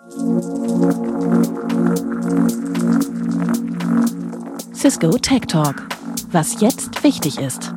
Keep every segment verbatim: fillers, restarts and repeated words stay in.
Cisco Tech Talk. Was jetzt wichtig ist.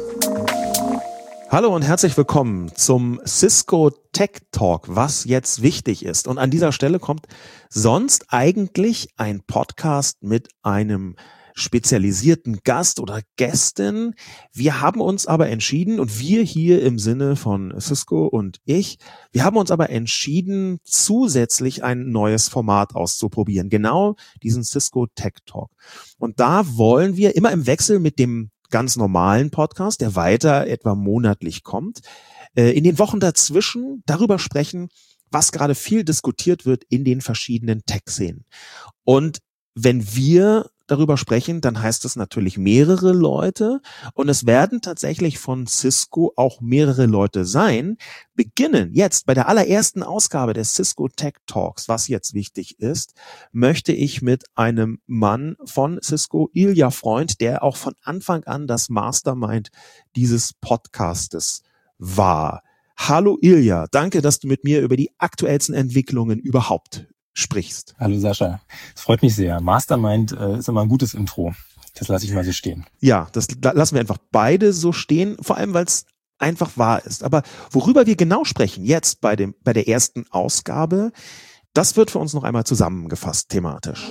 Hallo und herzlich willkommen zum Cisco Tech Talk, was jetzt wichtig ist. Und an dieser Stelle kommt sonst eigentlich ein Podcast mit einem spezialisierten Gast oder Gästin. Wir haben uns aber entschieden, und wir hier im Sinne von Cisco und ich, wir haben uns aber entschieden, zusätzlich ein neues Format auszuprobieren. Genau diesen Cisco Tech Talk. Und da wollen wir immer im Wechsel mit dem ganz normalen Podcast, der weiter etwa monatlich kommt, in den Wochen dazwischen darüber sprechen, was gerade viel diskutiert wird in den verschiedenen Tech-Szenen. Und wenn wir darüber sprechen, dann heißt es natürlich mehrere Leute, und es werden tatsächlich von Cisco auch mehrere Leute sein. Beginnen jetzt bei der allerersten Ausgabe des Cisco Tech Talks, was jetzt wichtig ist, möchte ich mit einem Mann von Cisco, Ilja Freund, der auch von Anfang an das Mastermind dieses Podcastes war. Hallo Ilja, danke, dass du mit mir über die aktuellsten Entwicklungen überhaupt sprichst. Hallo Sascha, es freut mich sehr. Mastermind äh, ist immer ein gutes Intro. Das lasse ich mal so stehen. Ja, das lassen wir einfach beide so stehen, vor allem weil es einfach wahr ist. Aber worüber wir genau sprechen jetzt bei dem bei der ersten Ausgabe, das wird für uns noch einmal zusammengefasst thematisch.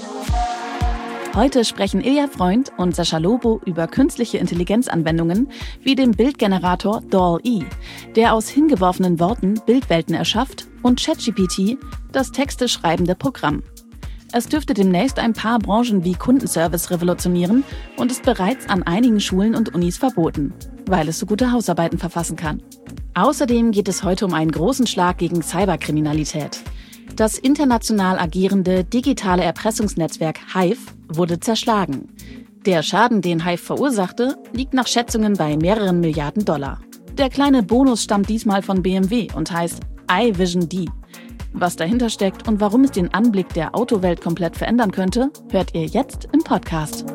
Heute sprechen Ilja Freund und Sascha Lobo über künstliche Intelligenzanwendungen wie den Bildgenerator D A L L-E, der aus hingeworfenen Worten Bildwelten erschafft, und ChatGPT, das Texte schreibende Programm. Es dürfte demnächst ein paar Branchen wie Kundenservice revolutionieren und ist bereits an einigen Schulen und Unis verboten, weil es so gute Hausarbeiten verfassen kann. Außerdem geht es heute um einen großen Schlag gegen Cyberkriminalität. Das international agierende digitale Erpressungsnetzwerk Hive wurde zerschlagen. Der Schaden, den Hive verursachte, liegt nach Schätzungen bei mehreren Milliarden Dollar. Der kleine Bonus stammt diesmal von B M W und heißt iVision D. Was dahinter steckt und warum es den Anblick der Autowelt komplett verändern könnte, hört ihr jetzt im Podcast.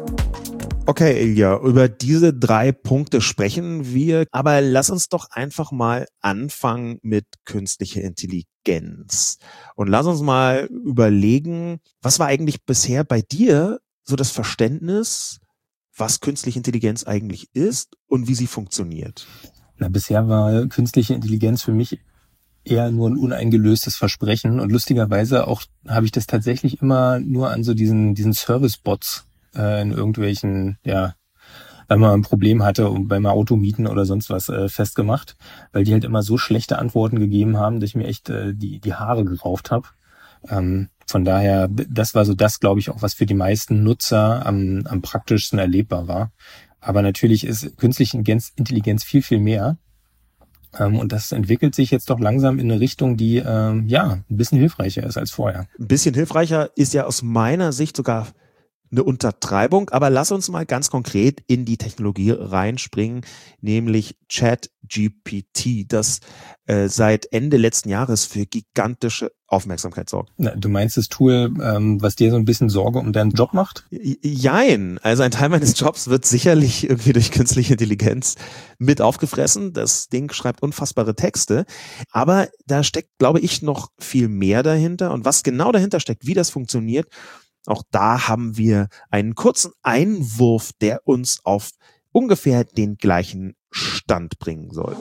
Okay, Ilja, über diese drei Punkte sprechen wir, aber lass uns doch einfach mal anfangen mit künstlicher Intelligenz. Und lass uns mal überlegen, was war eigentlich bisher bei dir so das Verständnis, was künstliche Intelligenz eigentlich ist und wie sie funktioniert? Na, bisher war künstliche Intelligenz für mich eher nur ein uneingelöstes Versprechen, und lustigerweise auch habe ich das tatsächlich immer nur an so diesen diesen Service-Bots äh, in irgendwelchen, ja, wenn man ein Problem hatte und beim Automieten oder sonst was äh, festgemacht, weil die halt immer so schlechte Antworten gegeben haben, dass ich mir echt äh, die die Haare gerauft habe. Ähm, von daher, das war so das, glaube ich, auch was für die meisten Nutzer am am praktischsten erlebbar war. Aber natürlich ist künstliche Intelligenz viel, viel mehr. Ähm, und das entwickelt sich jetzt doch langsam in eine Richtung, die ähm, ja ein bisschen hilfreicher ist als vorher. Ein bisschen hilfreicher ist ja aus meiner Sicht sogar eine Untertreibung, aber lass uns mal ganz konkret in die Technologie reinspringen, nämlich ChatGPT, das äh, seit Ende letzten Jahres für gigantische Aufmerksamkeit sorgt. Na, du meinst das Tool, ähm, was dir so ein bisschen Sorge um deinen Job macht? Jein, also ein Teil meines Jobs wird sicherlich irgendwie durch künstliche Intelligenz mit aufgefressen. Das Ding schreibt unfassbare Texte, aber da steckt, glaube ich, noch viel mehr dahinter. Und was genau dahinter steckt, wie das funktioniert, auch da haben wir einen kurzen Einwurf, der uns auf ungefähr den gleichen Stand bringen soll.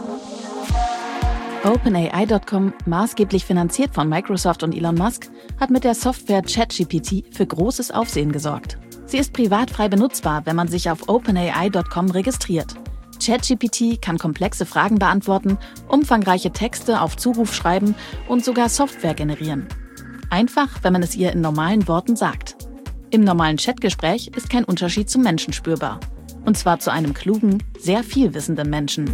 OpenAI Punkt com, maßgeblich finanziert von Microsoft und Elon Musk, hat mit der Software ChatGPT für großes Aufsehen gesorgt. Sie ist privatfrei benutzbar, wenn man sich auf OpenAI Punkt com registriert. ChatGPT kann komplexe Fragen beantworten, umfangreiche Texte auf Zuruf schreiben und sogar Software generieren. Einfach, wenn man es ihr in normalen Worten sagt. Im normalen Chatgespräch ist kein Unterschied zum Menschen spürbar. Und zwar zu einem klugen, sehr vielwissenden Menschen.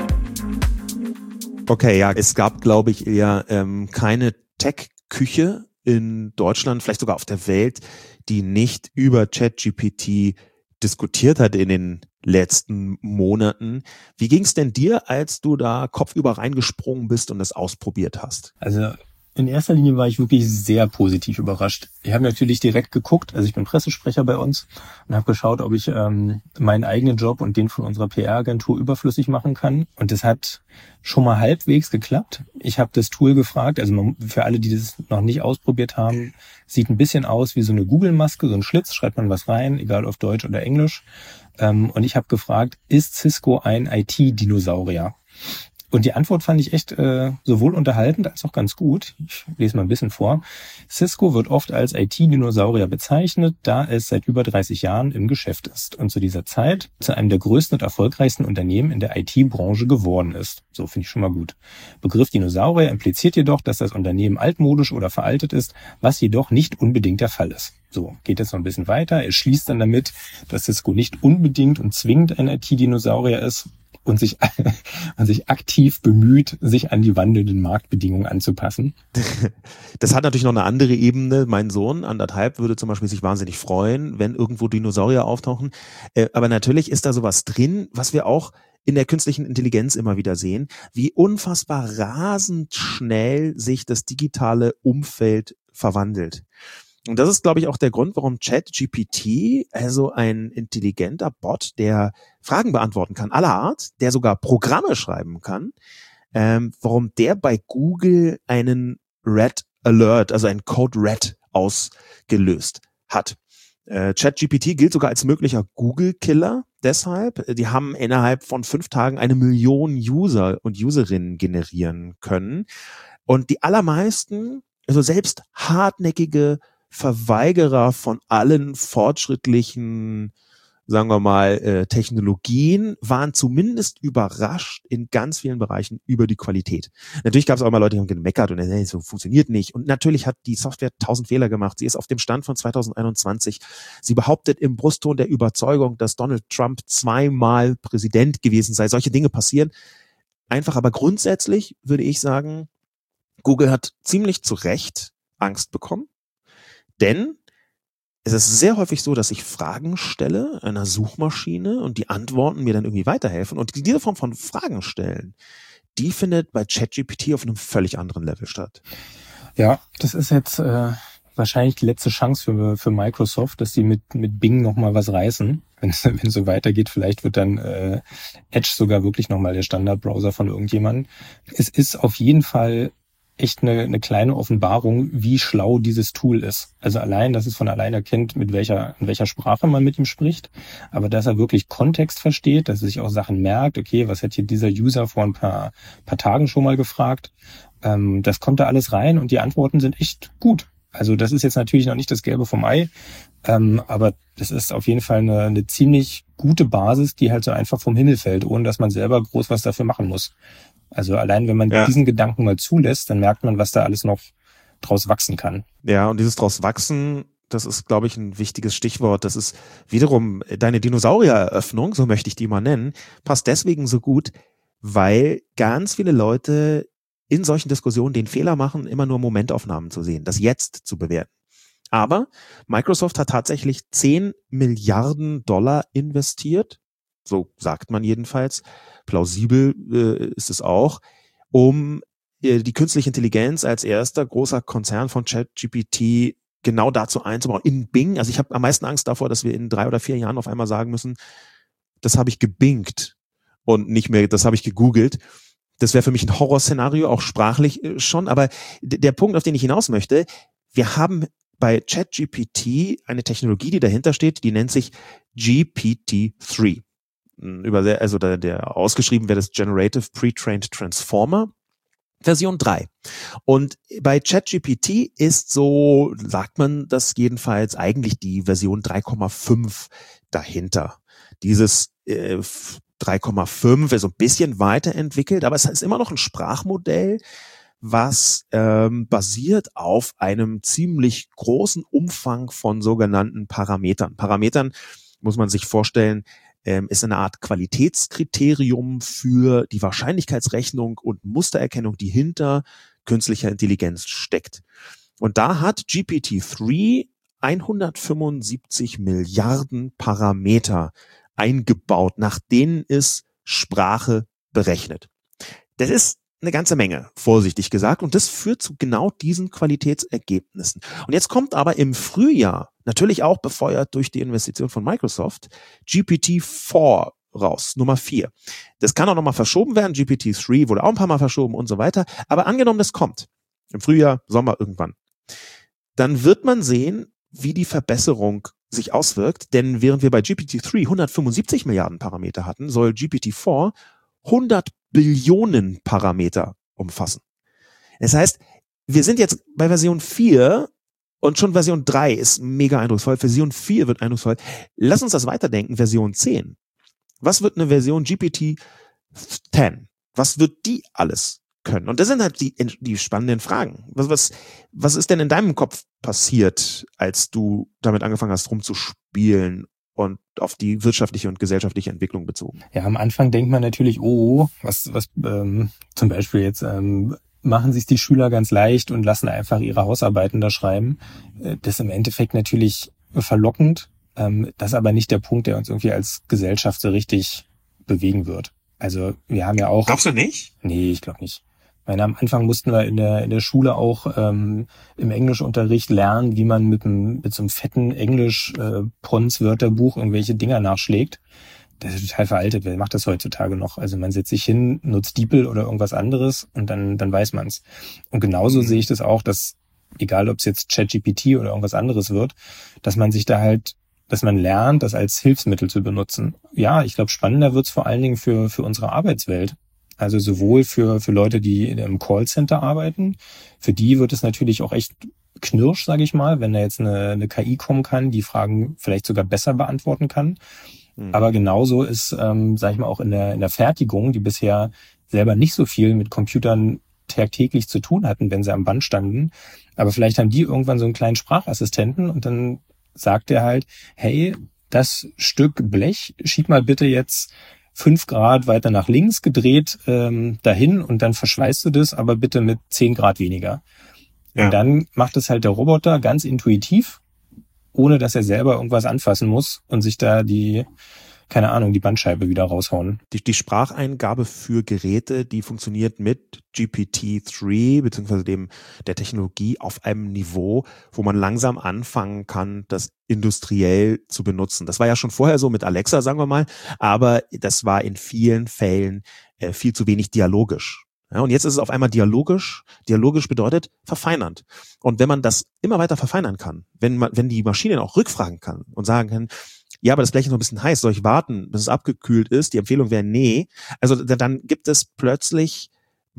Okay, ja, es gab, glaube ich, eher ähm, keine Tech-Küche in Deutschland, vielleicht sogar auf der Welt, die nicht über ChatGPT diskutiert hat in den letzten Monaten. Wie ging es denn dir, als du da kopfüber reingesprungen bist und es ausprobiert hast? Also In erster Linie war ich wirklich sehr positiv überrascht. Ich habe natürlich direkt geguckt, also ich bin Pressesprecher bei uns und habe geschaut, ob ich ähm, meinen eigenen Job und den von unserer P R-Agentur überflüssig machen kann. Und das hat schon mal halbwegs geklappt. Ich habe das Tool gefragt, also man, für alle, die das noch nicht ausprobiert haben, sieht ein bisschen aus wie so eine Google-Maske, so ein Schlitz, schreibt man was rein, egal auf Deutsch oder Englisch. Ähm, und ich habe gefragt, ist Cisco ein I T-Dinosaurier? Und die Antwort fand ich echt äh, sowohl unterhaltend als auch ganz gut. Ich lese mal ein bisschen vor. Cisco wird oft als I T-Dinosaurier bezeichnet, da es seit über dreißig Jahren im Geschäft ist und zu dieser Zeit zu einem der größten und erfolgreichsten Unternehmen in der I T-Branche geworden ist. So finde ich schon mal gut. Begriff Dinosaurier impliziert jedoch, dass das Unternehmen altmodisch oder veraltet ist, was jedoch nicht unbedingt der Fall ist. So, geht jetzt noch ein bisschen weiter. Er schließt dann damit, dass Cisco nicht unbedingt und zwingend ein I T-Dinosaurier ist und sich, und sich aktiv bemüht, sich an die wandelnden Marktbedingungen anzupassen. Das hat natürlich noch eine andere Ebene. Mein Sohn, anderthalb, würde zum Beispiel sich wahnsinnig freuen, wenn irgendwo Dinosaurier auftauchen. Aber natürlich ist da sowas drin, was wir auch in der künstlichen Intelligenz immer wieder sehen, wie unfassbar rasend schnell sich das digitale Umfeld verwandelt. Und das ist, glaube ich, auch der Grund, warum ChatGPT, also ein intelligenter Bot, der Fragen beantworten kann, aller Art, der sogar Programme schreiben kann, ähm, warum der bei Google einen Red Alert, also einen Code Red ausgelöst hat. Äh, ChatGPT gilt sogar als möglicher Google-Killer deshalb. Die haben innerhalb von fünf Tagen eine Million User und Userinnen generieren können. Und die allermeisten, also selbst hartnäckige Verweigerer von allen fortschrittlichen, sagen wir mal, äh, Technologien, waren zumindest überrascht in ganz vielen Bereichen über die Qualität. Natürlich gab es auch mal Leute, die haben gemeckert und hey, so funktioniert nicht. Und natürlich hat die Software tausend Fehler gemacht. Sie ist auf dem Stand von zwanzig einundzwanzig. Sie behauptet im Brustton der Überzeugung, dass Donald Trump zweimal Präsident gewesen sei. Solche Dinge passieren. Einfach, aber grundsätzlich würde ich sagen, Google hat ziemlich zu Recht Angst bekommen. Denn es ist sehr häufig so, dass ich Fragen stelle einer Suchmaschine und die Antworten mir dann irgendwie weiterhelfen. Und diese Form von Fragen stellen, die findet bei ChatGPT auf einem völlig anderen Level statt. Ja, das ist jetzt äh, wahrscheinlich die letzte Chance für, für Microsoft, dass sie mit, mit Bing nochmal was reißen. Wenn es, wenn es so weitergeht, vielleicht wird dann äh, Edge sogar wirklich nochmal der Standardbrowser von irgendjemandem. Es ist auf jeden Fall echt eine, eine kleine Offenbarung, wie schlau dieses Tool ist. Also allein, dass es von allein erkennt, mit welcher, in welcher Sprache man mit ihm spricht, aber dass er wirklich Kontext versteht, dass er sich auch Sachen merkt, okay, was hat hier dieser User vor ein paar, paar Tagen schon mal gefragt, ähm, das kommt da alles rein und die Antworten sind echt gut. Also das ist jetzt natürlich noch nicht das Gelbe vom Ei, ähm, aber das ist auf jeden Fall eine, eine ziemlich gute Basis, die halt so einfach vom Himmel fällt, ohne dass man selber groß was dafür machen muss. Also allein, wenn man ja. diesen Gedanken mal zulässt, dann merkt man, was da alles noch draus wachsen kann. Ja, und dieses draus wachsen, das ist, glaube ich, ein wichtiges Stichwort. Das ist wiederum deine Dinosauriereröffnung, so möchte ich die mal nennen, passt deswegen so gut, weil ganz viele Leute in solchen Diskussionen den Fehler machen, immer nur Momentaufnahmen zu sehen, das Jetzt zu bewerten. Aber Microsoft hat tatsächlich zehn Milliarden Dollar investiert, so sagt man jedenfalls, plausibel äh, ist es auch, um äh, die künstliche Intelligenz als erster großer Konzern von ChatGPT genau dazu einzubauen. In Bing, also ich habe am meisten Angst davor, dass wir in drei oder vier Jahren auf einmal sagen müssen, das habe ich gebingt und nicht mehr, das habe ich gegoogelt. Das wäre für mich ein Horrorszenario, auch sprachlich äh, schon. Aber d- der Punkt, auf den ich hinaus möchte, wir haben bei ChatGPT eine Technologie, die dahinter steht, die nennt sich G P T drei. Über, also der, der ausgeschrieben wäre das Generative Pre-Trained Transformer Version drei. Und bei ChatGPT ist so, sagt man das jedenfalls, eigentlich die Version drei Komma fünf dahinter. Dieses äh, drei Komma fünf ist so ein bisschen weiterentwickelt, aber es ist immer noch ein Sprachmodell, was ähm, basiert auf einem ziemlich großen Umfang von sogenannten Parametern. Parametern muss man sich vorstellen, ähm, ist eine Art Qualitätskriterium für die Wahrscheinlichkeitsrechnung und Mustererkennung, die hinter künstlicher Intelligenz steckt. Und da hat G P T drei hundertfünfundsiebzig Milliarden Parameter eingebaut, nach denen es Sprache berechnet. Das ist eine ganze Menge, vorsichtig gesagt. Und das führt zu genau diesen Qualitätsergebnissen. Und jetzt kommt aber im Frühjahr, natürlich auch befeuert durch die Investition von Microsoft, G P T vier raus, Nummer vier. Das kann auch nochmal verschoben werden. G P T drei wurde auch ein paar Mal verschoben und so weiter. Aber angenommen, das kommt im Frühjahr, Sommer irgendwann, dann wird man sehen, wie die Verbesserung sich auswirkt. Denn während wir bei G P T drei hundertfünfundsiebzig Milliarden Parameter hatten, soll G P T vier hundert Billionen Parameter umfassen. Das heißt, wir sind jetzt bei Version vier und schon Version drei ist mega eindrucksvoll. Version vier wird eindrucksvoll. Lass uns das weiterdenken. Version zehn. Was wird eine Version G P T zehn? Was wird die alles können? Und das sind halt die, die spannenden Fragen. Was, was, was ist denn in deinem Kopf passiert, als du damit angefangen hast, rumzuspielen und auf die wirtschaftliche und gesellschaftliche Entwicklung bezogen? Ja, am Anfang denkt man natürlich, oh, was, was ähm, zum Beispiel jetzt ähm, machen sich die Schüler ganz leicht und lassen einfach ihre Hausarbeiten da schreiben. Das ist im Endeffekt natürlich verlockend. Ähm, das ist aber nicht der Punkt, der uns irgendwie als Gesellschaft so richtig bewegen wird. Also wir haben ja auch... Glaubst du nicht? Nee, ich glaube nicht. Ich meine, am Anfang mussten wir in der in der Schule auch ähm, im Englischunterricht lernen, wie man mit einem mit so einem fetten Englisch-Pons-Wörterbuch irgendwelche Dinger nachschlägt. Das ist total veraltet. Wer macht das heutzutage noch? Also man setzt sich hin, nutzt DeepL oder irgendwas anderes und dann dann weiß man's. Und genauso mhm. sehe ich das auch, dass egal ob es jetzt ChatGPT oder irgendwas anderes wird, dass man sich da halt, dass man lernt, das als Hilfsmittel zu benutzen. Ja, ich glaube, spannender wird's vor allen Dingen für für unsere Arbeitswelt. Also sowohl für für Leute, die im Callcenter arbeiten, für die wird es natürlich auch echt knirsch, sage ich mal, wenn da jetzt eine, eine K I kommen kann, die Fragen vielleicht sogar besser beantworten kann. Mhm. Aber genauso ist, ähm, sage ich mal, auch in der in der Fertigung, die bisher selber nicht so viel mit Computern tagtäglich zu tun hatten, wenn sie am Band standen. Aber vielleicht haben die irgendwann so einen kleinen Sprachassistenten und dann sagt er halt, hey, das Stück Blech, schieb mal bitte jetzt fünf Grad weiter nach links gedreht ähm, dahin und dann verschweißt du das, aber bitte mit zehn Grad weniger. Ja. Und dann macht es halt der Roboter ganz intuitiv, ohne dass er selber irgendwas anfassen muss und sich da die, keine Ahnung, die Bandscheibe wieder raushauen. Die, die Spracheingabe für Geräte, die funktioniert mit G P T drei beziehungsweise dem der Technologie auf einem Niveau, wo man langsam anfangen kann, das industriell zu benutzen. Das war ja schon vorher so mit Alexa, sagen wir mal, aber das war in vielen Fällen äh, viel zu wenig dialogisch. Ja, und jetzt ist es auf einmal dialogisch. Dialogisch bedeutet verfeinernd. Und wenn man das immer weiter verfeinern kann, wenn man, wenn die Maschine auch rückfragen kann und sagen kann, ja, aber das Blech ist noch ein bisschen heiß, soll ich warten, bis es abgekühlt ist? Die Empfehlung wäre nee. Also dann gibt es plötzlich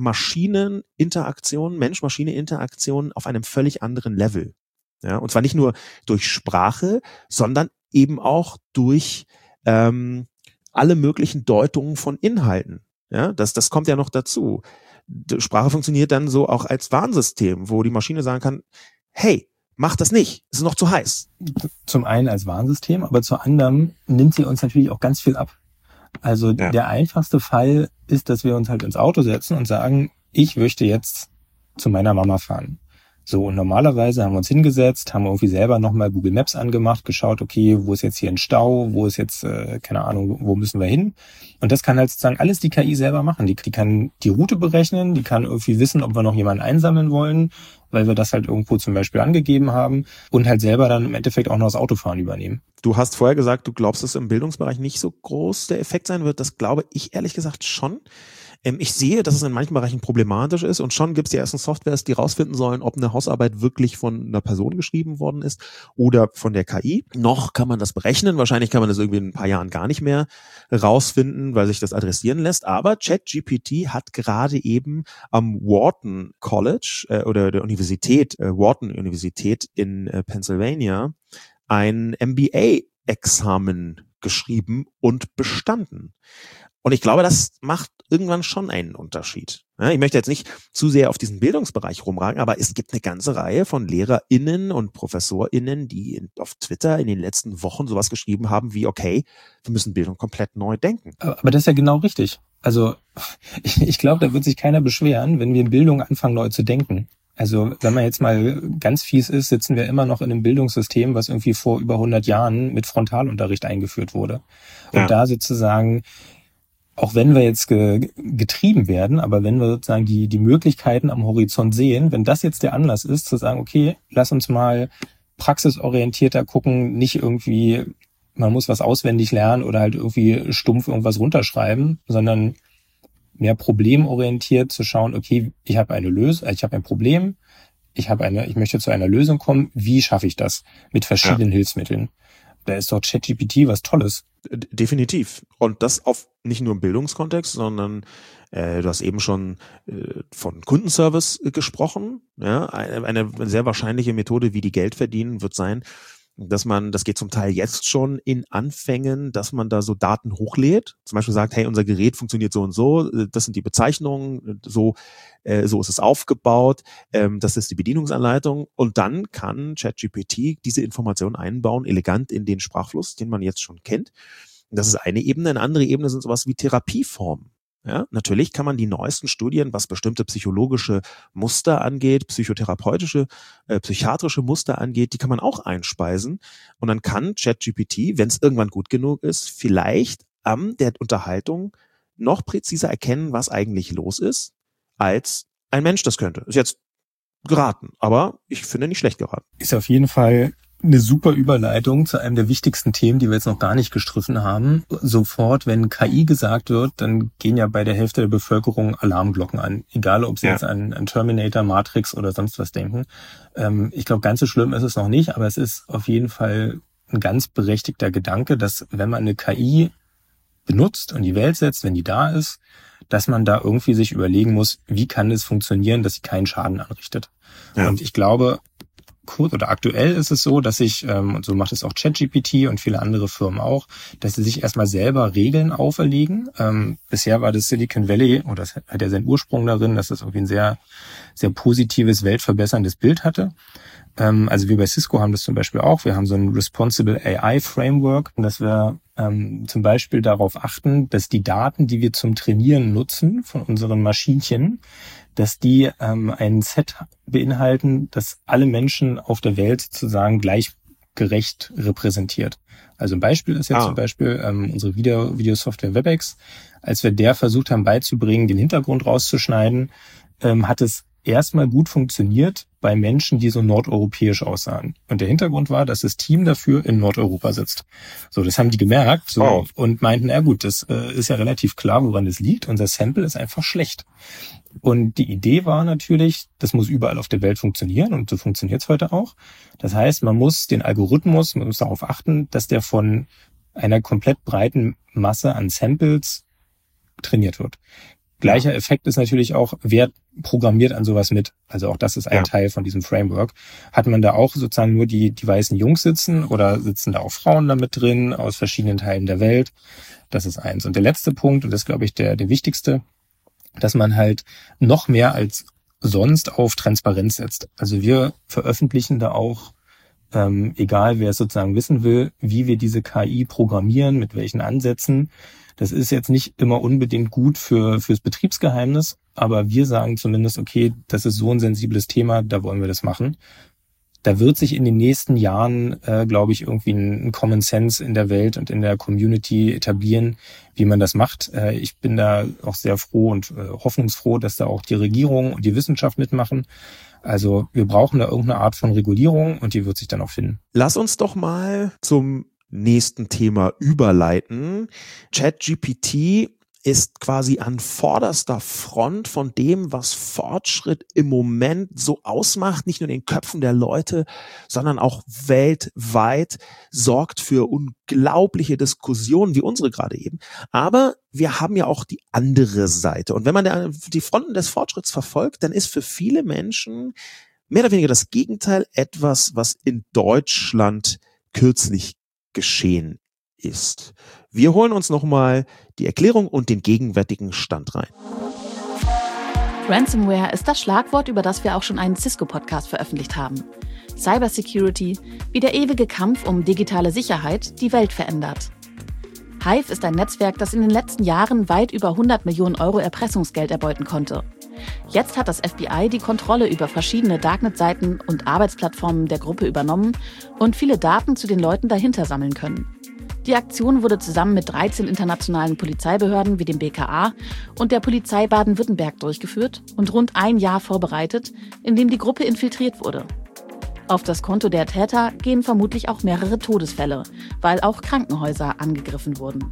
Maschineninteraktionen, Mensch-Maschine-Interaktionen auf einem völlig anderen Level. Ja, und zwar nicht nur durch Sprache, sondern eben auch durch ähm, alle möglichen Deutungen von Inhalten. Ja, das, das kommt ja noch dazu. Die Sprache funktioniert dann so auch als Warnsystem, wo die Maschine sagen kann, hey, mach das nicht, es ist noch zu heiß. Zum einen als Warnsystem, aber zum anderen nimmt sie uns natürlich auch ganz viel ab. Also ja. Der einfachste Fall ist, dass wir uns halt ins Auto setzen und sagen, ich möchte jetzt zu meiner Mama fahren. So, und normalerweise haben wir uns hingesetzt, haben irgendwie selber nochmal Google Maps angemacht, geschaut, okay, wo ist jetzt hier ein Stau, wo ist jetzt, äh, keine Ahnung, wo müssen wir hin? Und das kann halt sozusagen alles die K I selber machen. Die, die kann die Route berechnen, die kann irgendwie wissen, ob wir noch jemanden einsammeln wollen, weil wir das halt irgendwo zum Beispiel angegeben haben und halt selber dann im Endeffekt auch noch das Autofahren übernehmen. Du hast vorher gesagt, du glaubst, dass im Bildungsbereich nicht so groß der Effekt sein wird. Das glaube ich ehrlich gesagt schon. Ich sehe, dass es in manchen Bereichen problematisch ist und schon gibt es die ersten Softwares, die rausfinden sollen, ob eine Hausarbeit wirklich von einer Person geschrieben worden ist oder von der K I. Noch kann man das berechnen, wahrscheinlich kann man das irgendwie in ein paar Jahren gar nicht mehr rausfinden, weil sich das adressieren lässt, aber ChatGPT hat gerade eben am Wharton College äh, oder der Universität, äh, Wharton Universität in äh, Pennsylvania ein M B A-Examen geschrieben und bestanden. Und ich glaube, das macht irgendwann schon einen Unterschied. Ja, ich möchte jetzt nicht zu sehr auf diesen Bildungsbereich rumragen, aber es gibt eine ganze Reihe von LehrerInnen und ProfessorInnen, die in, auf Twitter in den letzten Wochen sowas geschrieben haben wie, okay, wir müssen Bildung komplett neu denken. Aber das ist ja genau richtig. Also ich, ich glaube, da wird sich keiner beschweren, wenn wir in Bildung anfangen, neu zu denken. Also wenn man jetzt mal ganz fies ist, sitzen wir immer noch in einem Bildungssystem, was irgendwie vor über hundert Jahren mit Frontalunterricht eingeführt wurde. Und ja. da sozusagen auch wenn wir jetzt ge- getrieben werden, aber wenn wir sozusagen die, die Möglichkeiten am Horizont sehen, wenn das jetzt der Anlass ist, zu sagen, okay, lass uns mal praxisorientierter gucken, nicht irgendwie, man muss was auswendig lernen oder halt irgendwie stumpf irgendwas runterschreiben, sondern mehr problemorientiert zu schauen, okay, ich habe eine Lösung, ich habe ein Problem, ich habe eine, ich möchte zu einer Lösung kommen, wie schaffe ich das mit verschiedenen ja. Hilfsmitteln? Da ist doch ChatGPT was Tolles. Definitiv. Und das auf nicht nur im Bildungskontext, sondern äh, du hast eben schon äh, von Kundenservice äh, gesprochen. Ja, eine, eine sehr wahrscheinliche Methode, wie die Geld verdienen, wird sein, dass man, das geht zum Teil jetzt schon in Anfängen, dass man da so Daten hochlädt. Zum Beispiel sagt, hey, unser Gerät funktioniert so und so, das sind die Bezeichnungen, so, äh, so ist es aufgebaut, ähm, das ist die Bedienungsanleitung. Und dann kann ChatGPT diese Informationen einbauen, elegant in den Sprachfluss, den man jetzt schon kennt. Das ist eine Ebene. Eine andere Ebene sind sowas wie Therapieformen. Ja, natürlich kann man die neuesten Studien, was bestimmte psychologische Muster angeht, psychotherapeutische, äh, psychiatrische Muster angeht, die kann man auch einspeisen. Und dann kann ChatGPT, wenn es irgendwann gut genug ist, vielleicht an der Unterhaltung noch präziser erkennen, was eigentlich los ist, als ein Mensch das könnte. Ist jetzt geraten, aber ich finde nicht schlecht geraten. Ist auf jeden Fall eine super Überleitung zu einem der wichtigsten Themen, die wir jetzt noch gar nicht gestriffen haben. Sofort, wenn K I gesagt wird, dann gehen ja bei der Hälfte der Bevölkerung Alarmglocken an. Egal, ob sie ja. jetzt an, an Terminator, Matrix oder sonst was denken. Ähm, ich glaube, ganz so schlimm ist es noch nicht, aber es ist auf jeden Fall ein ganz berechtigter Gedanke, dass wenn man eine K I benutzt und die Welt setzt, wenn die da ist, dass man da irgendwie sich überlegen muss, wie kann es funktionieren, dass sie keinen Schaden anrichtet. Ja. Und ich glaube, kurz oder aktuell ist es so, dass sich, ähm, und so macht es auch ChatGPT und viele andere Firmen auch, dass sie sich erstmal selber Regeln auferlegen. Ähm, bisher war das Silicon Valley, oder das hat ja seinen Ursprung darin, dass das irgendwie ein sehr, sehr positives, weltverbesserndes Bild hatte. Ähm, also wir bei Cisco haben das zum Beispiel auch. Wir haben so ein Responsible A I Framework, dass wir ähm, zum Beispiel darauf achten, dass die Daten, die wir zum Trainieren nutzen von unseren Maschinchen, dass die ähm, ein Set beinhalten, das alle Menschen auf der Welt sozusagen gleichgerecht repräsentiert. Also ein Beispiel ist jetzt ah. zum Beispiel ähm, unsere Video- Videosoftware WebEx. Als wir der versucht haben beizubringen, den Hintergrund rauszuschneiden, ähm, hat es erstmal gut funktioniert bei Menschen, die so nordeuropäisch aussahen. Und der Hintergrund war, dass das Team dafür in Nordeuropa sitzt. So, das haben die gemerkt so, oh. und meinten, na gut, das äh, ist ja relativ klar, woran das liegt. Unser Sample ist einfach schlecht. Und die Idee war natürlich, das muss überall auf der Welt funktionieren und so funktioniert es heute auch. Das heißt, man muss den Algorithmus, man muss darauf achten, dass der von einer komplett breiten Masse an Samples trainiert wird. Gleicher Effekt ist natürlich auch, wer programmiert an sowas mit. Also auch das ist ein ja. Teil von diesem Framework. Hat man da auch sozusagen nur die, die weißen Jungs sitzen oder sitzen da auch Frauen da mit drin aus verschiedenen Teilen der Welt? Das ist eins. Und der letzte Punkt, und das ist, glaube ich, der, der wichtigste, dass man halt noch mehr als sonst auf Transparenz setzt. Also wir veröffentlichen da auch, ähm, egal wer es sozusagen wissen will, wie wir diese K I programmieren, mit welchen Ansätzen. Das ist jetzt nicht immer unbedingt gut für fürs Betriebsgeheimnis, aber wir sagen zumindest, okay, das ist so ein sensibles Thema, da wollen wir das machen. Da wird sich in den nächsten Jahren, äh, glaube ich, irgendwie ein Common Sense in der Welt und in der Community etablieren, wie man das macht. Äh, ich bin da auch sehr froh und äh, hoffnungsfroh, dass da auch die Regierung und die Wissenschaft mitmachen. Also wir brauchen da irgendeine Art von Regulierung und die wird sich dann auch finden. Lass uns doch mal zum nächsten Thema überleiten. ChatGPT ist quasi an vorderster Front von dem, was Fortschritt im Moment so ausmacht, nicht nur in den Köpfen der Leute, sondern auch weltweit, sorgt für unglaubliche Diskussionen, wie unsere gerade eben. Aber wir haben ja auch die andere Seite. Und wenn man der, die Fronten des Fortschritts verfolgt, dann ist für viele Menschen mehr oder weniger das Gegenteil etwas, was in Deutschland kürzlich geschehen ist. Wir holen uns nochmal die Erklärung und den gegenwärtigen Stand rein. Ransomware ist das Schlagwort, über das wir auch schon einen Cisco-Podcast veröffentlicht haben. Cybersecurity, wie der ewige Kampf um digitale Sicherheit die Welt verändert. Hive ist ein Netzwerk, das in den letzten Jahren weit über hundert Millionen Euro Erpressungsgeld erbeuten konnte. Jetzt hat das F B I die Kontrolle über verschiedene Darknet-Seiten und Arbeitsplattformen der Gruppe übernommen und viele Daten zu den Leuten dahinter sammeln können. Die Aktion wurde zusammen mit dreizehn internationalen Polizeibehörden wie dem B K A und der Polizei Baden-Württemberg durchgeführt und rund ein Jahr vorbereitet, in dem die Gruppe infiltriert wurde. Auf das Konto der Täter gehen vermutlich auch mehrere Todesfälle, weil auch Krankenhäuser angegriffen wurden.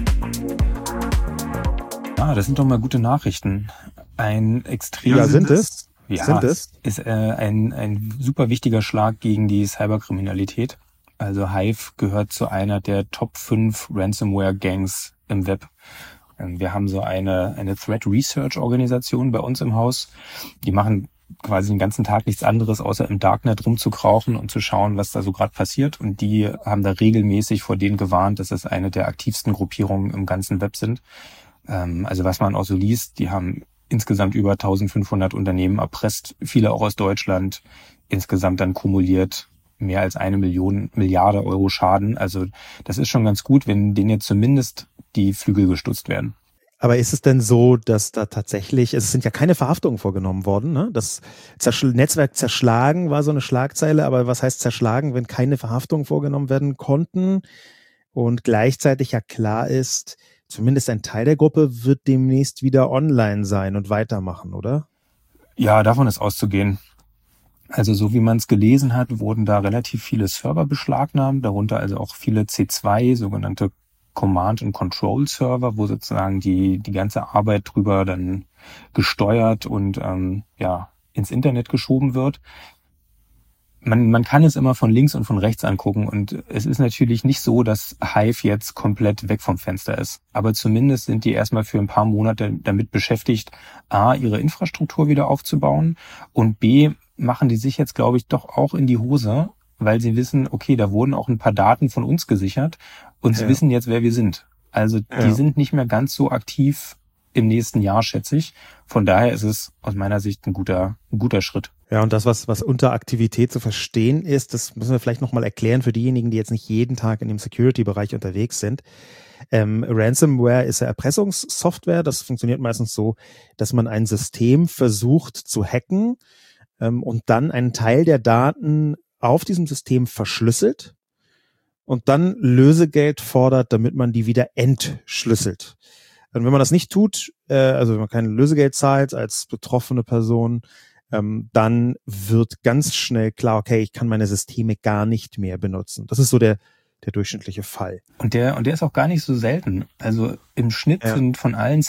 Ah, das sind doch mal gute Nachrichten. Ein extrem... Ja, sind es? Ja, sind es? ist äh, ein, ein super wichtiger Schlag gegen die Cyberkriminalität. Also Hive gehört zu einer der Top fünf Ransomware-Gangs im Web. Wir haben so eine, eine Threat Research Organisation bei uns im Haus. Die machen quasi den ganzen Tag nichts anderes, außer im Darknet rumzukrauchen und zu schauen, was da so gerade passiert. Und die haben da regelmäßig vor denen gewarnt, dass es eine der aktivsten Gruppierungen im ganzen Web sind. Ähm, also was man auch so liest, die haben insgesamt über eintausendfünfhundert Unternehmen erpresst, viele auch aus Deutschland, insgesamt dann kumuliert mehr als eine Million, Milliarde Euro Schaden. Also das ist schon ganz gut, wenn denen jetzt zumindest die Flügel gestutzt werden. Aber ist es denn so, dass da tatsächlich, es sind ja keine Verhaftungen vorgenommen worden, ne? Das Zerschl- Netzwerk zerschlagen war so eine Schlagzeile, aber was heißt zerschlagen, wenn keine Verhaftungen vorgenommen werden konnten und gleichzeitig ja klar ist, zumindest ein Teil der Gruppe wird demnächst wieder online sein und weitermachen, oder? Ja, davon ist auszugehen. Also so wie man es gelesen hat, wurden da relativ viele Server beschlagnahmt, darunter also auch viele C zwei, sogenannte Command- und Control-Server, wo sozusagen die die ganze Arbeit drüber dann gesteuert und ähm, ja ins Internet geschoben wird. Man, man kann es immer von links und von rechts angucken und es ist natürlich nicht so, dass Hive jetzt komplett weg vom Fenster ist. Aber zumindest sind die erstmal für ein paar Monate damit beschäftigt, A, ihre Infrastruktur wieder aufzubauen und B, machen die sich jetzt, glaube ich, doch auch in die Hose, weil sie wissen, okay, da wurden auch ein paar Daten von uns gesichert und sie Ja. wissen jetzt, wer wir sind. Also die Ja. sind nicht mehr ganz so aktiv im nächsten Jahr, schätze ich. Von daher ist es aus meiner Sicht ein guter, ein guter Schritt. Ja, und das, was, was unter Aktivität zu verstehen ist, das müssen wir vielleicht nochmal erklären für diejenigen, die jetzt nicht jeden Tag in dem Security-Bereich unterwegs sind. Ähm, Ransomware ist ja Erpressungssoftware. Das funktioniert meistens so, dass man ein System versucht zu hacken ähm, und dann einen Teil der Daten auf diesem System verschlüsselt und dann Lösegeld fordert, damit man die wieder entschlüsselt. Und wenn man das nicht tut, äh, also wenn man kein Lösegeld zahlt als betroffene Person, ähm, dann wird ganz schnell klar, okay, ich kann meine Systeme gar nicht mehr benutzen. Das ist so der der durchschnittliche Fall. Und der und der ist auch gar nicht so selten. Also im Schnitt Ja. sind von allen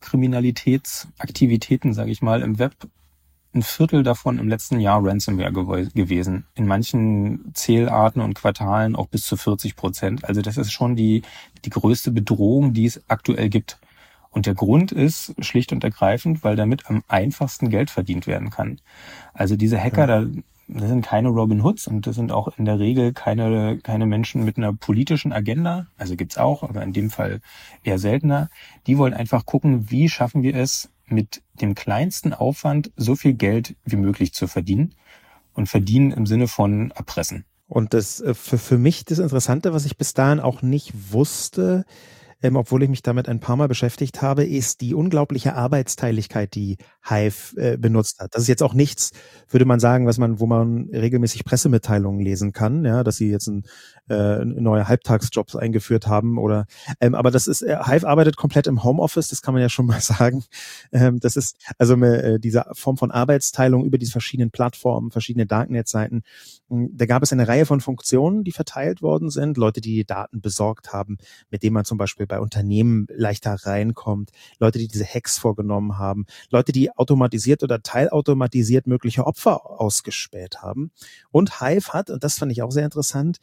Cyberkriminalitätsaktivitäten, sage ich mal, im Web ein Viertel davon im letzten Jahr Ransomware gew- gewesen. In manchen Zählarten und Quartalen auch bis zu vierzig Prozent. Also das ist schon die die größte Bedrohung, die es aktuell gibt. Und der Grund ist schlicht und ergreifend, weil damit am einfachsten Geld verdient werden kann. Also diese Hacker, Ja. da das sind keine Robin Hoods und das sind auch in der Regel keine keine Menschen mit einer politischen Agenda. Also gibt's auch, aber in dem Fall eher seltener. Die wollen einfach gucken, wie schaffen wir es, mit dem kleinsten Aufwand so viel Geld wie möglich zu verdienen. Und verdienen im Sinne von erpressen. Und das äh, für, für mich das Interessante, was ich bis dahin auch nicht wusste, ähm, obwohl ich mich damit ein paar Mal beschäftigt habe, ist die unglaubliche Arbeitsteiligkeit, die Hive äh, benutzt hat. Das ist jetzt auch nichts, würde man sagen, was man, wo man regelmäßig Pressemitteilungen lesen kann, ja, dass sie jetzt ein, äh, neue Halbtagsjobs eingeführt haben oder, ähm, aber das ist, äh, Hive arbeitet komplett im Homeoffice, das kann man ja schon mal sagen. Ähm, das ist also äh, diese Form von Arbeitsteilung über diese verschiedenen Plattformen, verschiedene Darknet-Seiten. Da gab es eine Reihe von Funktionen, die verteilt worden sind. Leute, die die Daten besorgt haben, mit denen man zum Beispiel bei Unternehmen leichter reinkommt. Leute, die diese Hacks vorgenommen haben. Leute, die automatisiert oder teilautomatisiert mögliche Opfer ausgespäht haben. Und Hive hat, und das fand ich auch sehr interessant,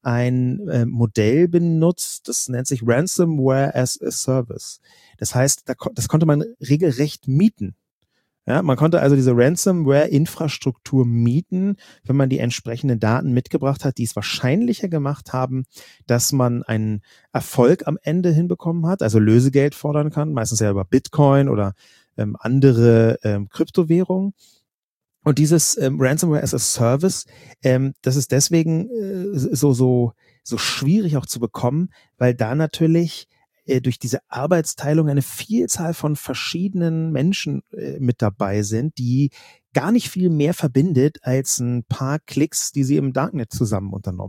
ein äh, Modell benutzt, das nennt sich Ransomware as a Service. Das heißt, da, das konnte man regelrecht mieten. Ja, man konnte also diese Ransomware-Infrastruktur mieten, wenn man die entsprechenden Daten mitgebracht hat, die es wahrscheinlicher gemacht haben, dass man einen Erfolg am Ende hinbekommen hat, also Lösegeld fordern kann, meistens ja über Bitcoin oder ähm, andere ähm, Kryptowährungen. Und dieses ähm, Ransomware as a Service, ähm, das ist deswegen äh, so so so schwierig auch zu bekommen, weil da natürlich durch diese Arbeitsteilung eine Vielzahl von verschiedenen Menschen äh, mit dabei sind, die gar nicht viel mehr verbindet als ein paar Klicks, die sie im Darknet zusammen unternommen haben.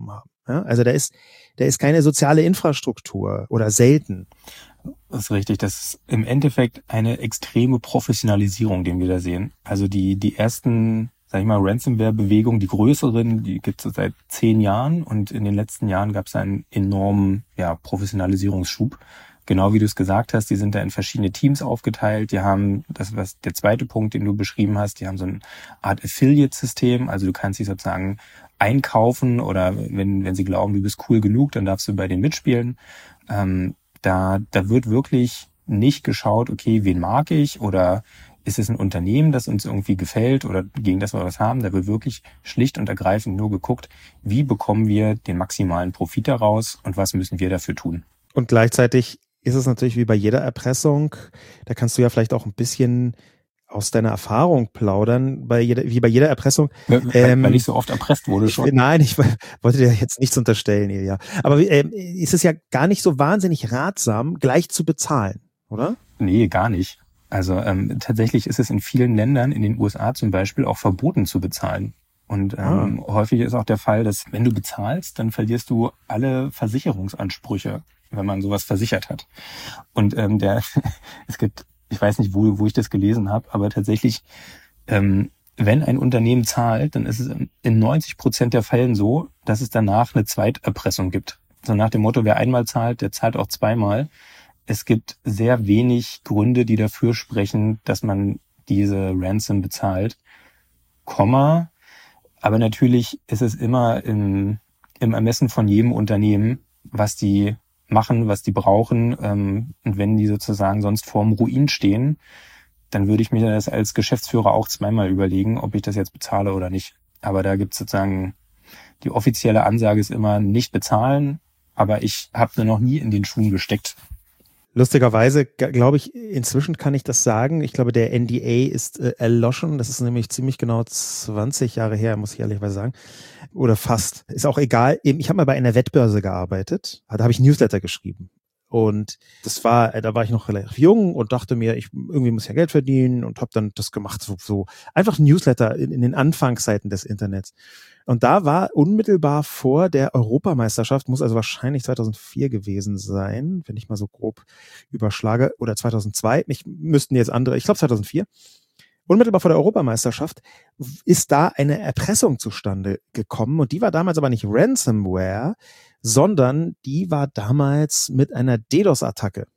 Ja, also da ist, da ist keine soziale Infrastruktur oder selten. Das ist richtig. Das ist im Endeffekt eine extreme Professionalisierung, den wir da sehen. Also die, die ersten, sag ich mal, Ransomware-Bewegungen, die größeren, die gibt es seit zehn Jahren und in den letzten Jahren gab es einen enormen, ja, Professionalisierungsschub. Genau wie du es gesagt hast, die sind da in verschiedene Teams aufgeteilt. Die haben, das was der zweite Punkt, den du beschrieben hast, die haben so eine Art Affiliate-System. Also du kannst dich sozusagen einkaufen oder wenn, wenn sie glauben, du bist cool genug, dann darfst du bei denen mitspielen. Ähm, da, da wird wirklich nicht geschaut, okay, wen mag ich oder ist es ein Unternehmen, das uns irgendwie gefällt oder gegen das wir was haben. Da wird wirklich schlicht und ergreifend nur geguckt, wie bekommen wir den maximalen Profit daraus und was müssen wir dafür tun. Und gleichzeitig ist es natürlich wie bei jeder Erpressung, da kannst du ja vielleicht auch ein bisschen aus deiner Erfahrung plaudern, bei jeder, wie bei jeder Erpressung. Weil, ähm, weil ich so oft erpresst wurde schon. Nein, ich wollte dir jetzt nichts unterstellen, Ilja. Aber ähm, ist es ja gar nicht so wahnsinnig ratsam, gleich zu bezahlen, oder? Nee, gar nicht. Also ähm, tatsächlich ist es in vielen Ländern, in den U S A zum Beispiel, auch verboten zu bezahlen. Und ähm, ah. häufig ist auch der Fall, dass wenn du bezahlst, dann verlierst du alle Versicherungsansprüche, wenn man sowas versichert hat. Und ähm, der es gibt, ich weiß nicht, wo, wo ich das gelesen habe, aber tatsächlich, ähm, wenn ein Unternehmen zahlt, dann ist es in neunzig Prozent der Fällen so, dass es danach eine Zweiterpressung gibt. So nach dem Motto, wer einmal zahlt, der zahlt auch zweimal. Es gibt sehr wenig Gründe, die dafür sprechen, dass man diese Ransom bezahlt. Komma, aber natürlich ist es immer im, im Ermessen von jedem Unternehmen, was die machen, was die brauchen. Ähm, und wenn die sozusagen sonst vorm Ruin stehen, dann würde ich mir das als Geschäftsführer auch zweimal überlegen, ob ich das jetzt bezahle oder nicht. Aber da gibt es sozusagen, die offizielle Ansage ist immer nicht bezahlen, aber ich habe noch nie in den Schuhen gesteckt. Lustigerweise, glaube ich, inzwischen kann ich das sagen. Ich glaube, der N D A ist äh, erloschen. Das ist nämlich ziemlich genau zwanzig Jahre her, muss ich ehrlicherweise sagen. Oder fast. Ist auch egal. Ich habe mal bei einer Wettbörse gearbeitet. Da habe ich Newsletter geschrieben. Und das war, da war ich noch relativ jung und dachte mir, ich irgendwie muss ja Geld verdienen und habe dann das gemacht, so, so einfach Newsletter in, in den Anfangszeiten des Internets. Und da war unmittelbar vor der Europameisterschaft, muss also wahrscheinlich zweitausendvier gewesen sein, wenn ich mal so grob überschlage, oder zweitausendzwei, mich müssten jetzt andere, ich glaube zweitausendvier, unmittelbar vor der Europameisterschaft ist da eine Erpressung zustande gekommen und die war damals aber nicht Ransomware, sondern die war damals mit einer DDoS-Attacke.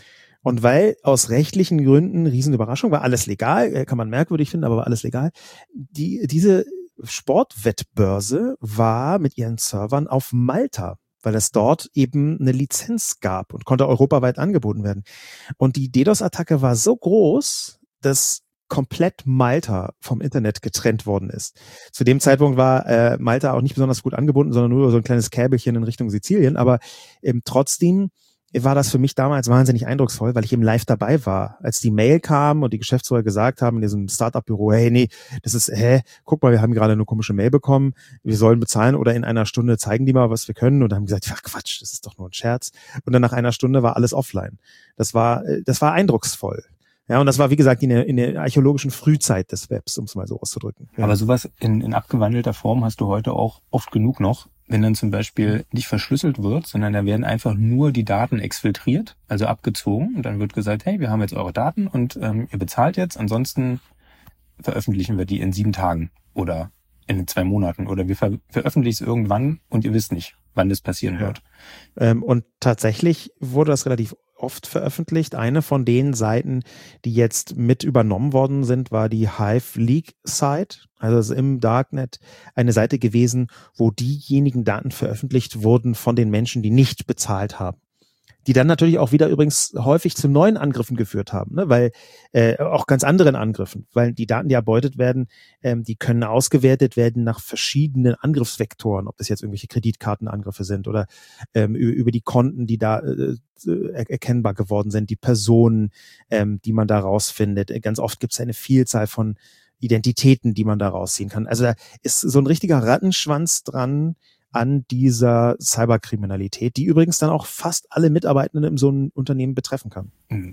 Und weil aus rechtlichen Gründen, Riesenüberraschung, war alles legal, kann man merkwürdig finden, aber war alles legal, die, diese Sportwettbörse war mit ihren Servern auf Malta, weil es dort eben eine Lizenz gab und konnte europaweit angeboten werden. Und die DDoS-Attacke war so groß, dass komplett Malta vom Internet getrennt worden ist. Zu dem Zeitpunkt war äh, Malta auch nicht besonders gut angebunden, sondern nur so ein kleines Käbelchen in Richtung Sizilien. Aber ähm, trotzdem war das für mich damals wahnsinnig eindrucksvoll, weil ich eben live dabei war. Als die Mail kam und die Geschäftsführer gesagt haben in diesem Startup-Büro, hey, nee, das ist, hä, guck mal, wir haben gerade eine komische Mail bekommen, wir sollen bezahlen oder in einer Stunde zeigen die mal, was wir können. Und dann haben gesagt, ja Quatsch, das ist doch nur ein Scherz. Und dann nach einer Stunde war alles offline. Das war, das war eindrucksvoll. Ja, und das war, wie gesagt, in der, in der archäologischen Frühzeit des Webs, um es mal so auszudrücken. Ja. Aber sowas in, in abgewandelter Form hast du heute auch oft genug noch, wenn dann zum Beispiel nicht verschlüsselt wird, sondern da werden einfach nur die Daten exfiltriert, also abgezogen. Und dann wird gesagt, hey, wir haben jetzt eure Daten und ähm, ihr bezahlt jetzt, ansonsten veröffentlichen wir die in sieben Tagen oder in zwei Monaten oder wir ver- veröffentlichen es irgendwann und ihr wisst nicht, wann das passieren ja. wird. Ähm, und tatsächlich wurde das relativ oft veröffentlicht. Eine von den Seiten, die jetzt mit übernommen worden sind, war die Hive Leak Site. Also es ist im Darknet eine Seite gewesen, wo diejenigen Daten veröffentlicht wurden von den Menschen, die nicht bezahlt haben. Die dann natürlich auch wieder übrigens häufig zu neuen Angriffen geführt haben, ne? Weil äh, auch ganz anderen Angriffen, weil die Daten, die erbeutet werden, ähm, die können ausgewertet werden nach verschiedenen Angriffsvektoren, ob das jetzt irgendwelche Kreditkartenangriffe sind oder ähm, über die Konten, die da äh, erkennbar geworden sind, die Personen, ähm, die man da rausfindet. Ganz oft gibt es eine Vielzahl von Identitäten, die man da rausziehen kann. Also da ist so ein richtiger Rattenschwanz dran an dieser Cyberkriminalität, die übrigens dann auch fast alle Mitarbeitenden in so einem Unternehmen betreffen kann.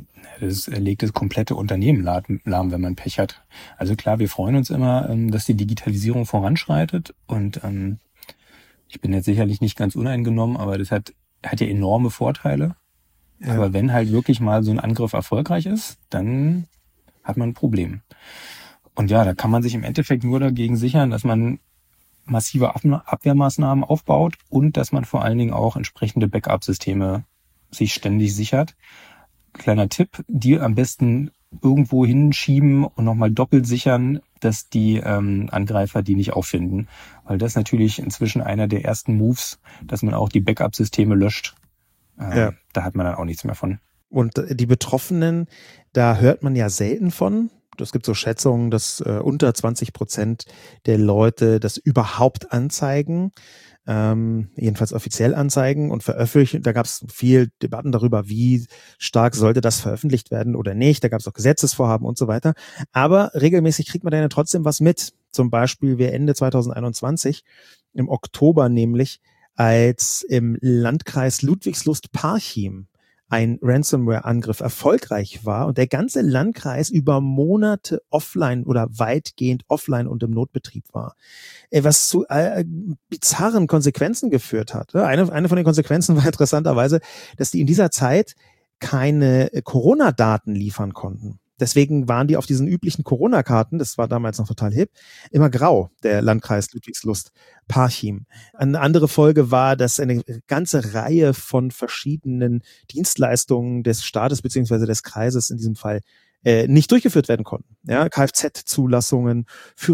Das legt das komplette Unternehmen lahm, wenn man Pech hat. Also klar, wir freuen uns immer, dass die Digitalisierung voranschreitet und Ich bin jetzt sicherlich nicht ganz uneingenommen, aber das hat, hat ja enorme Vorteile. Ja. Aber wenn halt wirklich mal so ein Angriff erfolgreich ist, dann hat man ein Problem. Und ja, da kann man sich im Endeffekt nur dagegen sichern, dass man massive Abwehrmaßnahmen aufbaut und dass man vor allen Dingen auch entsprechende Backup-Systeme sich ständig sichert. Kleiner Tipp, die am besten irgendwo hinschieben und nochmal doppelt sichern, dass die ähm, Angreifer die nicht auffinden. Weil das ist natürlich inzwischen einer der ersten Moves, dass man auch die Backup-Systeme löscht. Äh, ja. Da hat man dann auch nichts mehr von. Und die Betroffenen, da hört man ja selten von. Es gibt so Schätzungen, dass äh, unter zwanzig Prozent der Leute das überhaupt anzeigen. Ähm, jedenfalls offiziell anzeigen und veröffentlichen. Da gab es viel Debatten darüber, wie stark sollte das veröffentlicht werden oder nicht. Da gab es auch Gesetzesvorhaben und so weiter. Aber regelmäßig kriegt man dann ja trotzdem was mit. Zum Beispiel wie Ende zwanzig einundzwanzig, im Oktober nämlich, als im Landkreis Ludwigslust-Parchim ein Ransomware-Angriff erfolgreich war und der ganze Landkreis über Monate offline oder weitgehend offline und im Notbetrieb war. Was zu äh, bizarren Konsequenzen geführt hat. Eine, eine von den Konsequenzen war interessanterweise, dass die in dieser Zeit keine Corona-Daten liefern konnten. Deswegen waren die auf diesen üblichen Corona-Karten, das war damals noch total hip, immer grau, der Landkreis Ludwigslust-Parchim. Eine andere Folge war, dass eine ganze Reihe von verschiedenen Dienstleistungen des Staates beziehungsweise des Kreises in diesem Fall äh, nicht durchgeführt werden konnten. Ja, Kfz-Zulassungen,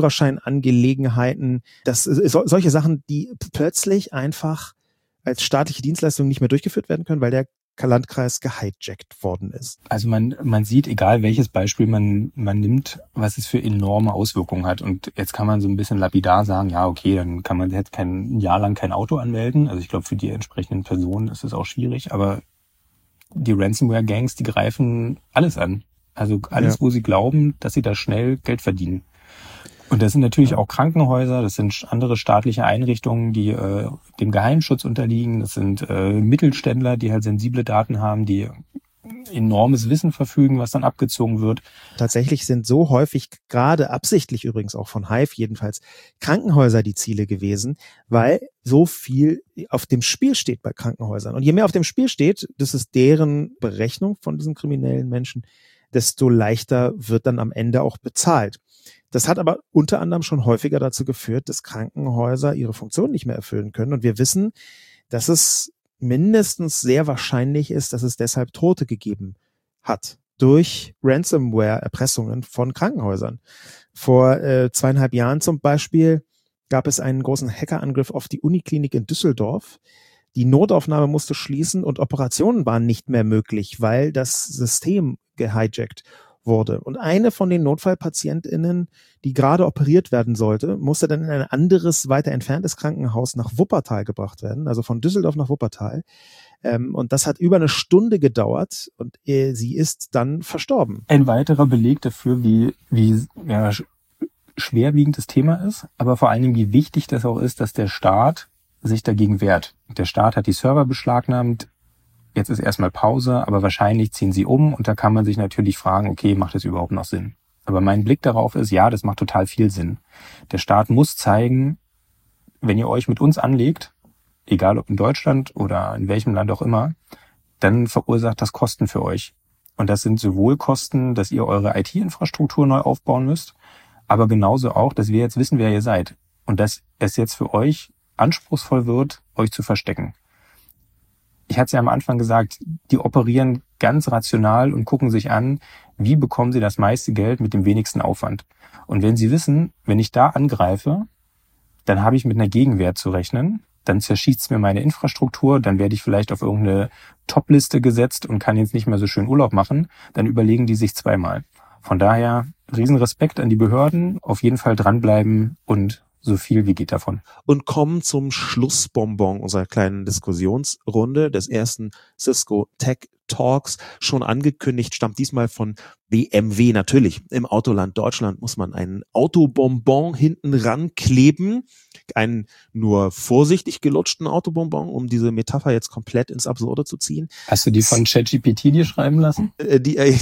Führerscheinangelegenheiten, das so, solche Sachen, die plötzlich einfach als staatliche Dienstleistungen nicht mehr durchgeführt werden können, weil der Landkreis gehijackt worden ist. Also man man sieht, egal welches Beispiel man man nimmt, was es für enorme Auswirkungen hat. Und jetzt kann man so ein bisschen lapidar sagen, ja okay, dann kann man jetzt kein ein Jahr lang kein Auto anmelden. Also ich glaube, für die entsprechenden Personen ist es auch schwierig. Aber die Ransomware-Gangs, die greifen alles an. Also alles, ja. wo sie glauben, dass sie da schnell Geld verdienen. Und das sind natürlich auch Krankenhäuser, das sind andere staatliche Einrichtungen, die äh, dem Geheimschutz unterliegen. Das sind äh, Mittelständler, die halt sensible Daten haben, die enormes Wissen verfügen, was dann abgezogen wird. Tatsächlich sind so häufig, gerade absichtlich übrigens auch von Hive jedenfalls, Krankenhäuser die Ziele gewesen, weil so viel auf dem Spiel steht bei Krankenhäusern. Und je mehr auf dem Spiel steht, das ist deren Berechnung von diesen kriminellen Menschen, desto leichter wird dann am Ende auch bezahlt. Das hat aber unter anderem schon häufiger dazu geführt, dass Krankenhäuser ihre Funktion nicht mehr erfüllen können. Und wir wissen, dass es mindestens sehr wahrscheinlich ist, dass es deshalb Tote gegeben hat durch Ransomware-Erpressungen von Krankenhäusern. Vor äh, zweieinhalb Jahren zum Beispiel gab es einen großen Hackerangriff auf die Uniklinik in Düsseldorf. Die Notaufnahme musste schließen und Operationen waren nicht mehr möglich, weil das System gehijackt wurde. Und eine von den NotfallpatientInnen, die gerade operiert werden sollte, musste dann in ein anderes, weiter entferntes Krankenhaus nach Wuppertal gebracht werden, also von Düsseldorf nach Wuppertal. Ähm, und das hat über eine Stunde gedauert und äh, sie ist dann verstorben. Ein weiterer Beleg dafür, wie, wie ja, schwerwiegend das Thema ist, aber vor allen Dingen, wie wichtig das auch ist, dass der Staat sich dagegen wehrt. Der Staat hat die Server beschlagnahmt. Jetzt ist erstmal Pause, aber wahrscheinlich ziehen sie um und da kann man sich natürlich fragen, okay, macht das überhaupt noch Sinn? Aber mein Blick darauf ist, ja, das macht total viel Sinn. Der Staat muss zeigen, wenn ihr euch mit uns anlegt, egal ob in Deutschland oder in welchem Land auch immer, dann verursacht das Kosten für euch. Und das sind sowohl Kosten, dass ihr eure I T-Infrastruktur neu aufbauen müsst, aber genauso auch, dass wir jetzt wissen, wer ihr seid. Und dass es jetzt für euch anspruchsvoll wird, euch zu verstecken. Ich hatte es ja am Anfang gesagt, die operieren ganz rational und gucken sich an, wie bekommen sie das meiste Geld mit dem wenigsten Aufwand. Und wenn sie wissen, wenn ich da angreife, dann habe ich mit einer Gegenwehr zu rechnen, dann zerschießt es mir meine Infrastruktur, dann werde ich vielleicht auf irgendeine Top-Liste gesetzt und kann jetzt nicht mehr so schön Urlaub machen, dann überlegen die sich zweimal. Von daher, Riesenrespekt an die Behörden, auf jeden Fall dranbleiben und so viel wie geht davon. Und kommen zum Schlussbonbon unserer kleinen Diskussionsrunde des ersten Cisco Tech Talks. Schon angekündigt, stammt diesmal von B M W. Natürlich, im Autoland Deutschland muss man einen Autobonbon hinten rankleben. Einen nur vorsichtig gelutschten Autobonbon, um diese Metapher jetzt komplett ins Absurde zu ziehen. Hast du die von ChatGPT dir schreiben lassen? Äh, die, äh,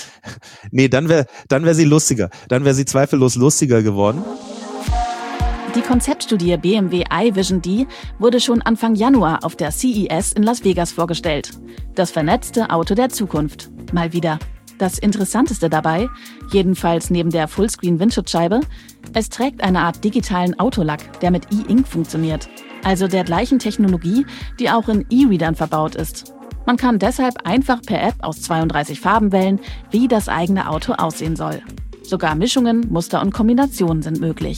nee, dann wäre dann wäre sie lustiger. Dann wäre sie zweifellos lustiger geworden. Die Konzeptstudie B M W iVision D wurde schon Anfang Januar auf der C E S in Las Vegas vorgestellt. Das vernetzte Auto der Zukunft. Mal wieder. Das Interessanteste dabei, jedenfalls neben der Fullscreen-Windschutzscheibe, es trägt eine Art digitalen Autolack, der mit E-Ink funktioniert. Also der gleichen Technologie, die auch in E-Readern verbaut ist. Man kann deshalb einfach per App aus zweiunddreißig Farben wählen, wie das eigene Auto aussehen soll. Sogar Mischungen, Muster und Kombinationen sind möglich.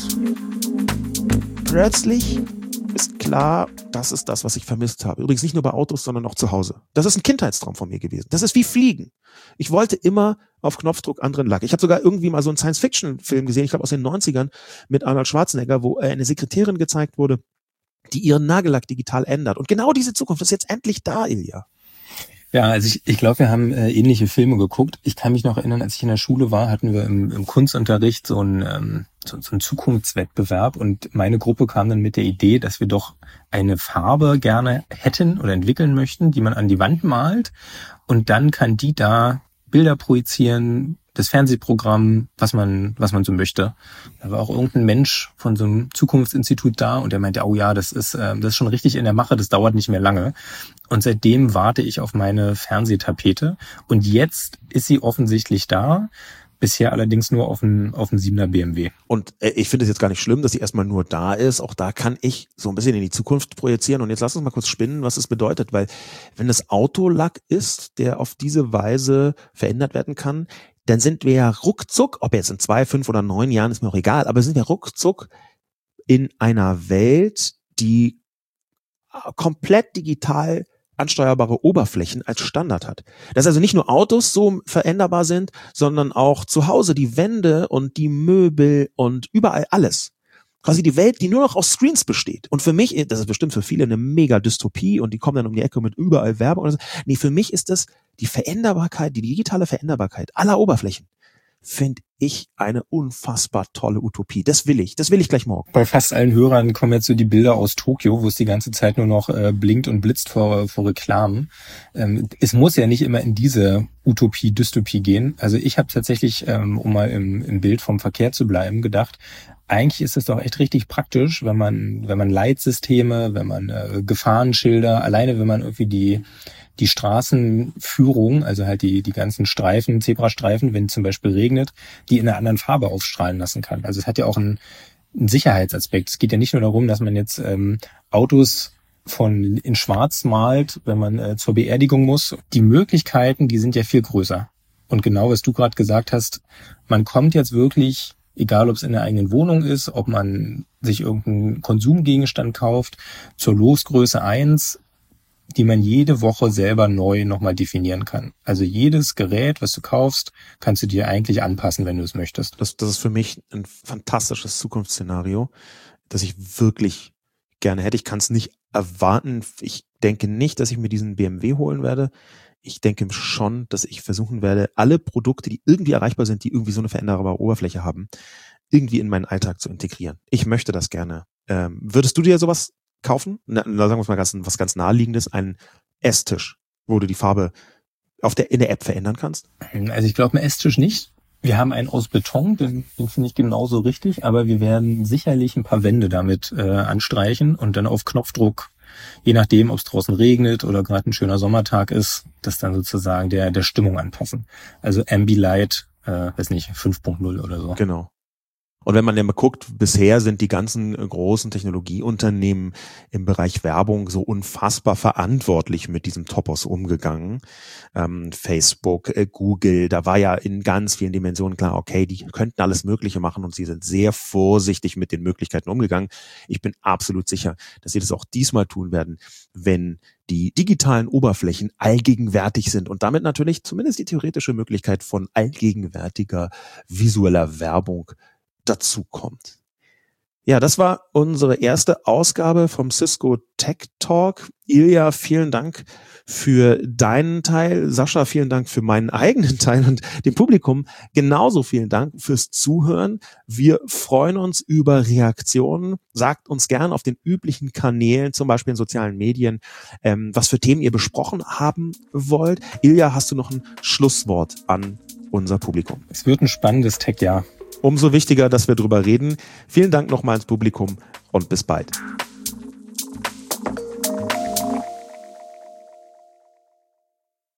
Plötzlich ist klar, das ist das, was ich vermisst habe. Übrigens nicht nur bei Autos, sondern auch zu Hause. Das ist ein Kindheitstraum von mir gewesen. Das ist wie Fliegen. Ich wollte immer auf Knopfdruck anderen Lack. Ich habe sogar irgendwie mal so einen Science-Fiction-Film gesehen, ich glaube aus den neunzigern, mit Arnold Schwarzenegger, wo eine Sekretärin gezeigt wurde, die ihren Nagellack digital ändert. Und genau diese Zukunft ist jetzt endlich da, Ilja. Ja, also ich, ich glaube, wir haben äh, ähnliche Filme geguckt. Ich kann mich noch erinnern, als ich in der Schule war, hatten wir im, im Kunstunterricht so einen, ähm, so, so einen Zukunftswettbewerb und meine Gruppe kam dann mit der Idee, dass wir doch eine Farbe gerne hätten oder entwickeln möchten, die man an die Wand malt und dann kann die da Bilder projizieren, das Fernsehprogramm, was man was man so möchte. Da war auch irgendein Mensch von so einem Zukunftsinstitut da und der meinte, oh ja, das ist äh, das ist schon richtig in der Mache, das dauert nicht mehr lange. Und seitdem warte ich auf meine Fernsehtapete und jetzt ist sie offensichtlich da. Bisher allerdings nur auf dem auf dem siebener B M W. Und äh, ich finde es jetzt gar nicht schlimm, dass sie erstmal nur da ist. Auch da kann ich so ein bisschen in die Zukunft projizieren. Und jetzt lass uns mal kurz spinnen, was es bedeutet. Weil wenn es Autolack ist, der auf diese Weise verändert werden kann, dann sind wir ja ruckzuck, ob jetzt in zwei, fünf oder neun Jahren, ist mir auch egal, aber sind wir ruckzuck in einer Welt, die komplett digital ansteuerbare Oberflächen als Standard hat. Dass also nicht nur Autos so veränderbar sind, sondern auch zu Hause die Wände und die Möbel und überall alles. Quasi die Welt, die nur noch aus Screens besteht. Und für mich, das ist bestimmt für viele eine mega Dystopie und die kommen dann um die Ecke mit überall Werbung oder so. Nee, für mich ist das die Veränderbarkeit, die digitale Veränderbarkeit aller Oberflächen. Finde ich eine unfassbar tolle Utopie. Das will ich. Das will ich gleich morgen. Bei fast allen Hörern kommen jetzt so die Bilder aus Tokio, wo es die ganze Zeit nur noch äh, blinkt und blitzt vor, vor Reklamen. Ähm, es muss ja nicht immer in diese Utopie, Dystopie gehen. Also ich habe tatsächlich, ähm, um mal im, im Bild vom Verkehr zu bleiben, gedacht, eigentlich ist es doch echt richtig praktisch, wenn man, wenn man Leitsysteme, wenn man äh, Gefahrenschilder, alleine wenn man irgendwie die die Straßenführung, also halt die die ganzen Streifen, Zebrastreifen, wenn zum Beispiel regnet, die in einer anderen Farbe aufstrahlen lassen kann. Also es hat ja auch einen, einen Sicherheitsaspekt. Es geht ja nicht nur darum, dass man jetzt ähm, Autos von in Schwarz malt, wenn man äh, zur Beerdigung muss. Die Möglichkeiten, die sind ja viel größer. Und genau, was du gerade gesagt hast, man kommt jetzt wirklich, egal ob es in der eigenen Wohnung ist, ob man sich irgendeinen Konsumgegenstand kauft, zur Losgröße eins, die man jede Woche selber neu nochmal definieren kann. Also jedes Gerät, was du kaufst, kannst du dir eigentlich anpassen, wenn du es möchtest. Das, das ist für mich ein fantastisches Zukunftsszenario, das ich wirklich gerne hätte. Ich kann es nicht erwarten. Ich denke nicht, dass ich mir diesen B M W holen werde. Ich denke schon, dass ich versuchen werde, alle Produkte, die irgendwie erreichbar sind, die irgendwie so eine veränderbare Oberfläche haben, irgendwie in meinen Alltag zu integrieren. Ich möchte das gerne. Ähm, würdest du dir sowas kaufen? Na, sagen wir mal ganz, was ganz Naheliegendes, einen Esstisch, wo du die Farbe auf der, in der App verändern kannst? Also ich glaube, einen Esstisch nicht. Wir haben einen aus Beton, den, den finde ich genauso richtig, aber wir werden sicherlich ein paar Wände damit äh, anstreichen und dann auf Knopfdruck, je nachdem, ob es draußen regnet oder gerade ein schöner Sommertag ist, das dann sozusagen der der Stimmung anpassen. Also Ambilight, äh, weiß nicht, fünf Punkt null oder so. Genau. Und wenn man ja mal guckt, bisher sind die ganzen großen Technologieunternehmen im Bereich Werbung so unfassbar verantwortlich mit diesem Topos umgegangen. Ähm, Facebook, äh, Google, da war ja in ganz vielen Dimensionen klar, okay, die könnten alles Mögliche machen und sie sind sehr vorsichtig mit den Möglichkeiten umgegangen. Ich bin absolut sicher, dass sie das auch diesmal tun werden, wenn die digitalen Oberflächen allgegenwärtig sind und damit natürlich zumindest die theoretische Möglichkeit von allgegenwärtiger visueller Werbung dazu kommt. Ja, das war unsere erste Ausgabe vom Cisco Tech Talk. Ilja, vielen Dank für deinen Teil. Sascha, vielen Dank für meinen eigenen Teil und dem Publikum genauso vielen Dank fürs Zuhören. Wir freuen uns über Reaktionen. Sagt uns gern auf den üblichen Kanälen, zum Beispiel in sozialen Medien, ähm, was für Themen ihr besprochen haben wollt. Ilja, hast du noch ein Schlusswort an unser Publikum? Es wird ein spannendes Tech-Jahr. Umso wichtiger, dass wir drüber reden. Vielen Dank nochmal ins Publikum und bis bald.